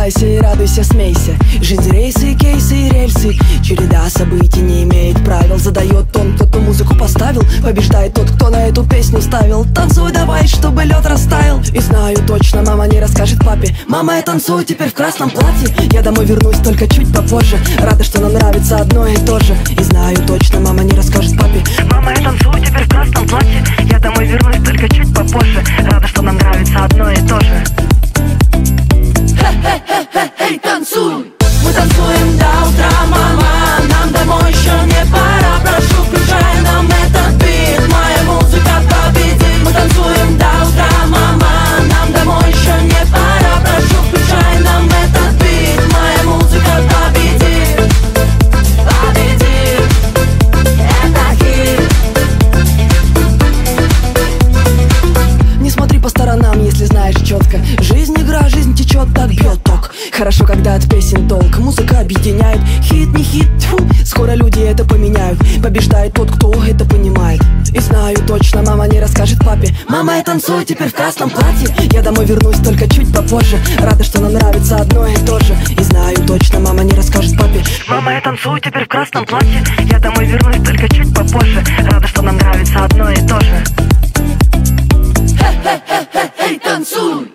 Улыбайся и радуйся, смейся. Жизнь рейсы, кейсы и рельсы. Череда событий не имеет правил. Задает тон, кто-то музыку поставил. Побеждает тот, кто на эту песню ставил. Танцуй давай, чтобы лед растаял. И знаю точно, мама не расскажет папе: мама, я танцую теперь в красном платье. Я домой вернусь только чуть попозже. Рада, что нам нравится одно и то же. И знаю точно, мама не расскажет папе: мама, я танцую теперь в красном платье. Я домой вернусь только чуть попозже. Рада, что нам нравится одно и то же. Эй, танцуй! Мы танцуем до утра, мама. Нам домой еще не пора. Прошу, включай нам этот бит. Моя музыка победит. Мы танцуем до утра, мама. Нам домой еще не пора. Прошу, включай нам этот бит. Моя музыка победит. Победит. Это хит. Не смотри по сторонам, если знаешь четко. Жизнь игра, жизнь течет, так бьет ток. Хорошо, когда от песен толк. Музыка объединяет. Хит, не хит, тьфу. Скоро люди это поменяют. Побеждает тот, кто это понимает. И знаю точно, мама не расскажет папе: мама, я танцую теперь в красном платье. Я домой вернусь только чуть попозже. Рада, что нам нравится одно и то же. И знаю точно, мама не расскажет папе: мама, я танцую теперь в красном платье. Я домой вернусь только чуть попозже. Рада, что нам нравится одно и то же. Эй, танцуй!